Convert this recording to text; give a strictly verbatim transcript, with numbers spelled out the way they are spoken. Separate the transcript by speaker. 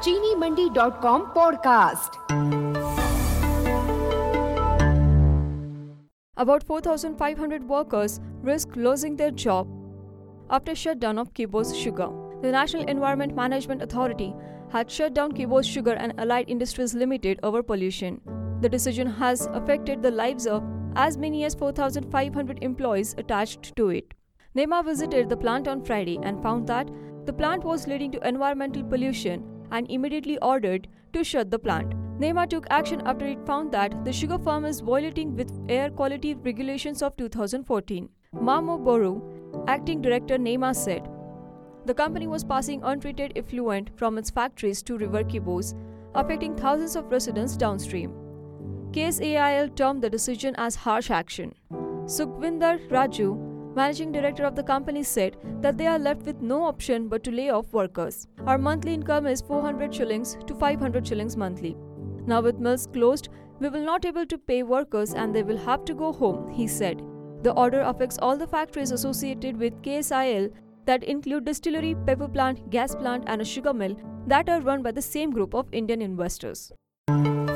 Speaker 1: चीनी Mandi dot com podcast.
Speaker 2: About four thousand five hundred workers risk losing their job after shutdown of Kibos Sugar. The National Environment Management Authority had shut down Kibos Sugar and Allied Industries Limited over pollution. The decision has affected the lives of as many as four thousand five hundred employees attached to it. NEMA visited the plant on Friday and found that the plant was leading to environmental pollution and immediately ordered to shut the plant. NEMA took action after it found that the sugar firm is violating with air quality regulations of two thousand fourteen. Mamo Boru, acting director NEMA, said the company was passing untreated effluent from its factories to River Kibos, affecting thousands of residents downstream. K S A I L termed the decision as harsh action. Sukhvinder Raju, managing director of the company, said that they are left with no option but to lay off workers. Our monthly income is four hundred shillings to five hundred shillings monthly. Now with mills closed, we will not able to pay workers and they will have to go home, he said. The order affects all the factories associated with K S I L that include distillery, paper plant, gas plant and a sugar mill that are run by the same group of Indian investors.